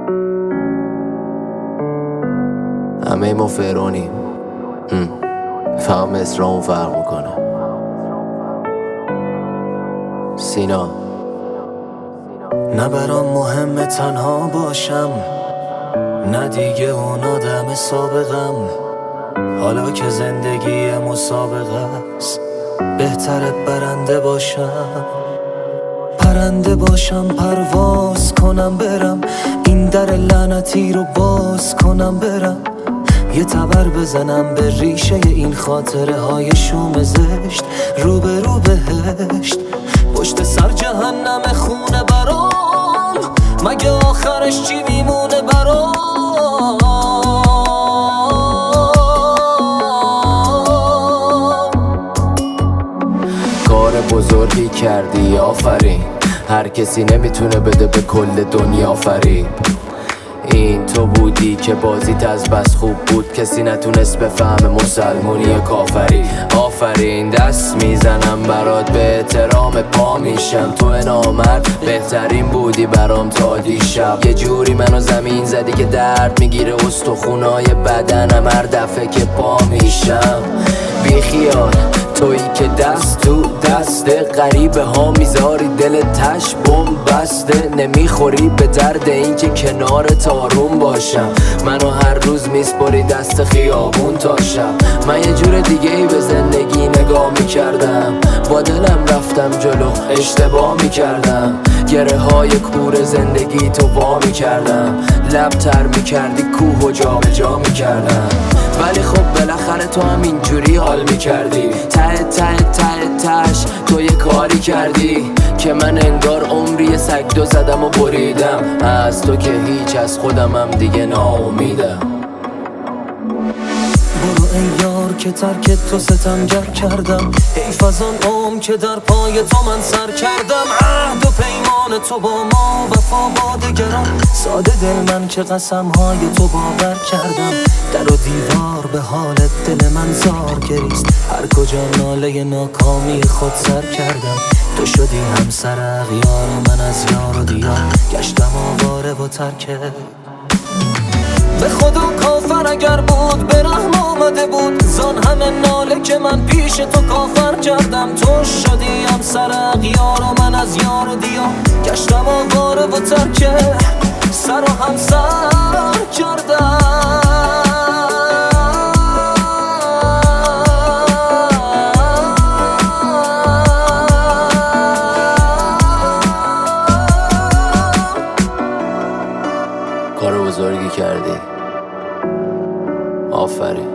همه ما فرعونیم، فقط مصرامون فرق میکنه. سینا. نه برام مهمه تنها باشم، نه دیگه اون آدم سابقم. حالا که زندگی مسابقه است، بهتره برنده باشم. پرنده باشم، پرواز کنم برم، این در لعنتی رو باز کنم برم. یه تبر بزنم به ریشه این خاطره های شوم زشت، رو به رو بهشت. پشت سر جهنم خونه برام، مگه آخرش چی میمونه برام؟ کار بزرگی کردی، آفرین. هر کسی نمیتونه بده به کل دنیا آفرین. این تو بودی که بازیت از بس خوب بود، کسی نتونست بفهم مسلمونی یا کافری. آفرین، دست میزنم برات، به احترام پا میشم. تو نامرد بهترین بودی برام تا دیشب. یه جوری منو زمین زدی که درد میگیره استخونای بدنم هر دفعه که پا میشم. بی خیال تویی که دست تو دست غریبه ها میذاری، دل تش بسته. نمیخوری به درد این که کنار تارون باشم. منو هر روز میسپاری دست خیابون تا شب. من یه جور دیگه ای به زندگی نگاه میکردم، با دلم رفتم جلو اشتباه میکردم. گره های کور زندگی تو وا میکردم، لب تر میکردی کوه و جا به جا میکردم. ولی خب بالاخره تو هم اینجوری حال میکردی. تهش تو یه کاری کردی که من انگار عمری سگ دو زدم و بریدم. از تو که هیچ، از خودمم دیگه ناامیدم. برو ای یار که ترک تو ستمگر کردم، حیف از آن عمر که در پای تو من سر کردم. عهد و پیمان تو با ما، وفا با دگران. ساده دل من که قسمهای تو باور کردم. در و دیوار به حال دل من زار گریست، هر کجا ناله ناکامی خود سر کردم. تو شدی همسر اغیار و من از یار و دیار گشتم آواره و ترکه. به خدا کافر اگر بود به رحم آمده بود، زان همه ناله که من پیش تو کافر کردم. تو شدی همسر اغیار و من از یار و دیار گشتم آواره و ترکه. سر و همسر کردم. کار بزرگی کردی، آفرین.